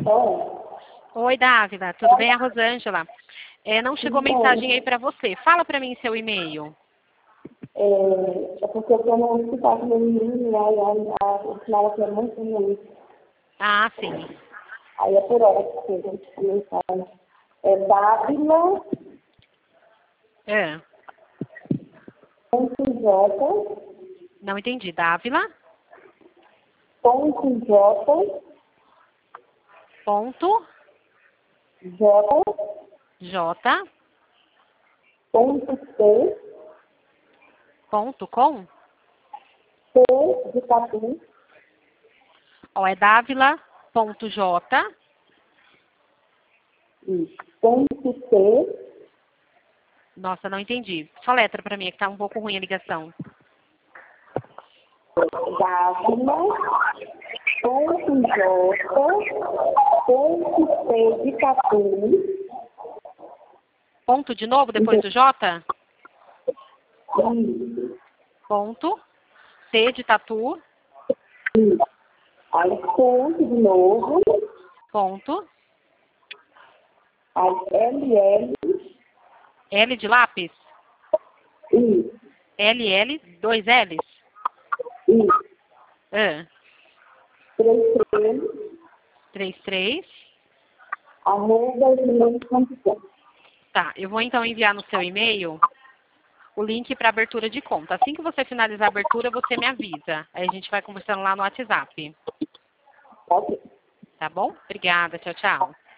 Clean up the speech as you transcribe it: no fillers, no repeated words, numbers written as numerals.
Bom, Oi, Dávila, tudo bem? É a Rosângela. Não chegou mensagem aí para você. Fala para mim seu e-mail. é porque eu tô no hospital com meu menino, e aí o sinal aqui é muito ruim. Ah, sim. Aí é por hora que chega a mensagem. É Dávila, É, .j, não entendi. Dávila, .j, ponto, j, J, .c, ponto, com. c de tatu, Ó, é Dávila, ponto, J, .c, nossa, não entendi. Só letra para mim, é que tá um pouco ruim a ligação. Dávila, .j, .c de tatu, Ponto de novo, depois do J? isso, Ponto, T de tatu, isso. Aí ponto de novo, ponto, aí LL, L de lápis, isso, LL, dois L's. isso, Ah, 33, 33. @gmail.com. Tá, eu vou então enviar no seu e-mail o link para abertura de conta. Assim que você finalizar a abertura, você me avisa. Aí a gente vai conversando lá no WhatsApp. Ok. Tá bom? Obrigada. Tchau, tchau.